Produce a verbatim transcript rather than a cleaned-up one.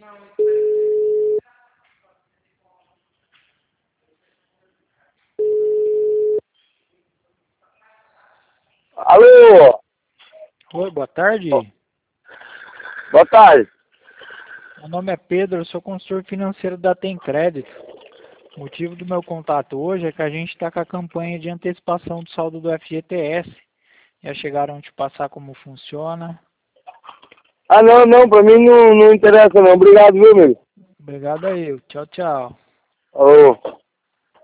Alô? Oi, boa tarde. Boa tarde. Meu nome é Pedro, eu sou consultor financeiro da Tem Crédito. O motivo do meu contato hoje é que a gente está com a campanha de antecipação do saldo do F G T S. Já chegaram a te passar como funciona? Ah, não, não, pra mim não, não interessa não. Obrigado, viu, amigo? Obrigado aí. Tchau, tchau. Alô?